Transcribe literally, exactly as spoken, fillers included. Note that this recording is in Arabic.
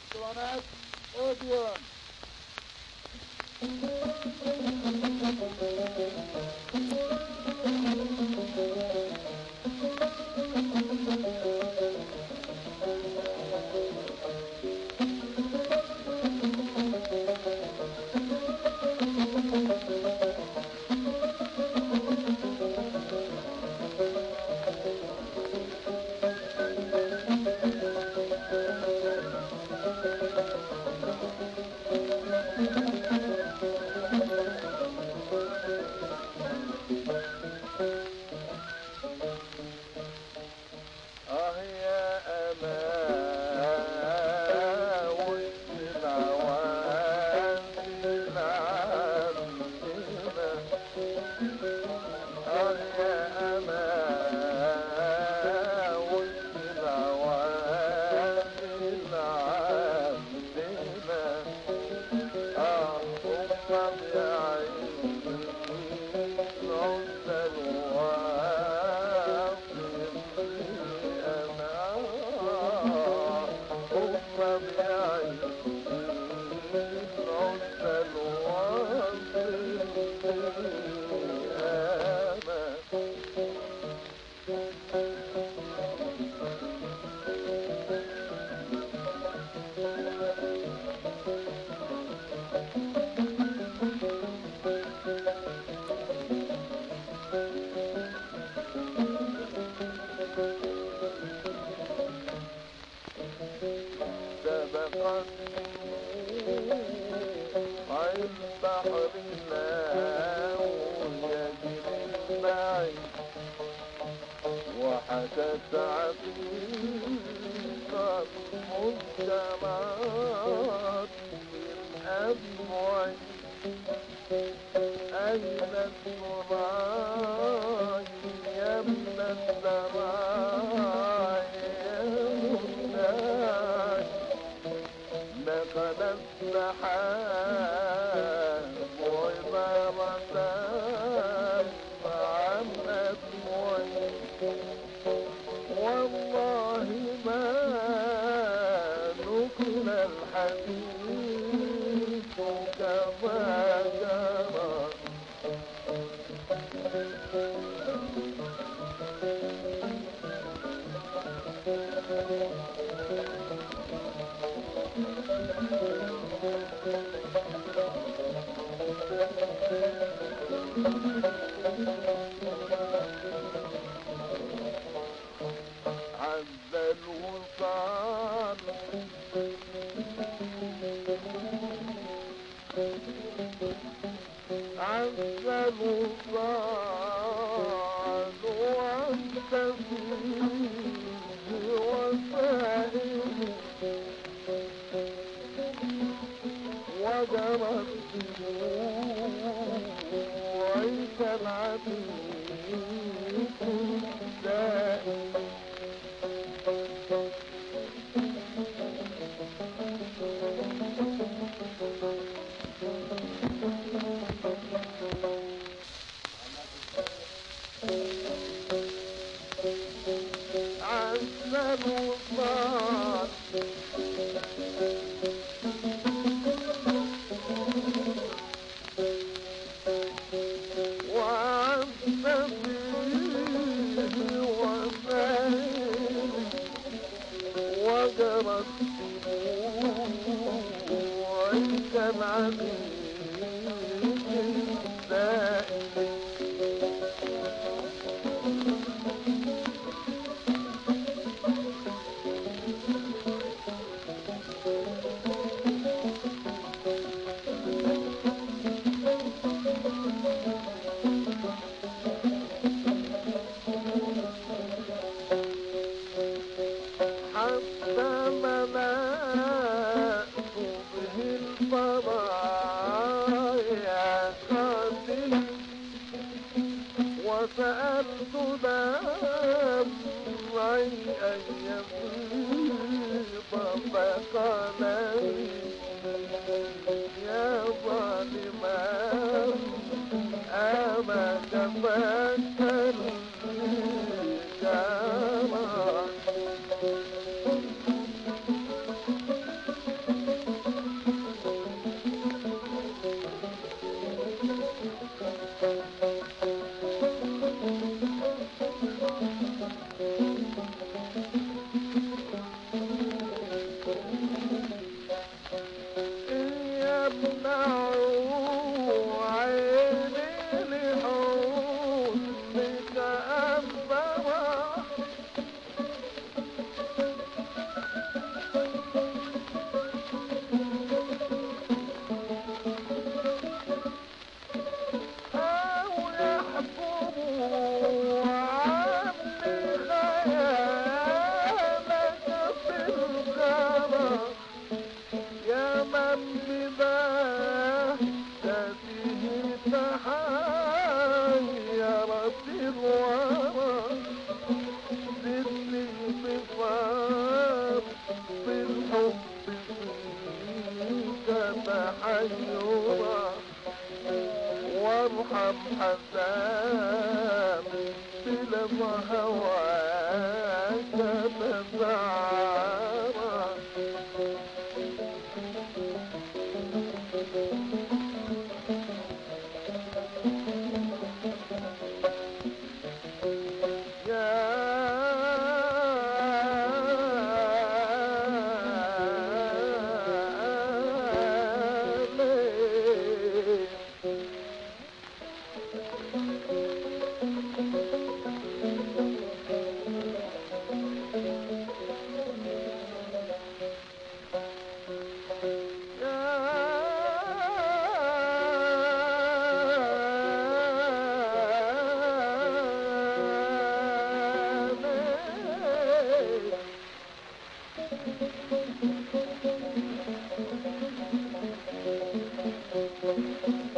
اسطوانات اوديون. اه يا امان وسط العوازل عندنا، اه يا امان وسط العوازل عندنا، اه امم يا عيني عند الواصل انا، امم يا عيني عند الواصل سبقتني البحر لا يجري معي، وحكت عقيقة مجتمعات من أبوعي، أين السراي يا ابن السراي يا مناي، نقل السحاب عبارة عن أدمعي، والله ما نقل الحديث كما جرى. عز الوصال عز الوصال وانت فيه وسائل، وجرت دموعك العتيق الدائم، عز الوصال وعز فيه وسائل، وجرت دموعك العتيق الدائم، حتى ملأت به البرايا قاتل، وسألت دمعي أن يفيض، فقال لي يا ظالما أما كفاك الجرى. حيرة وارحم حزان بلما هواك تزعرا Thank you.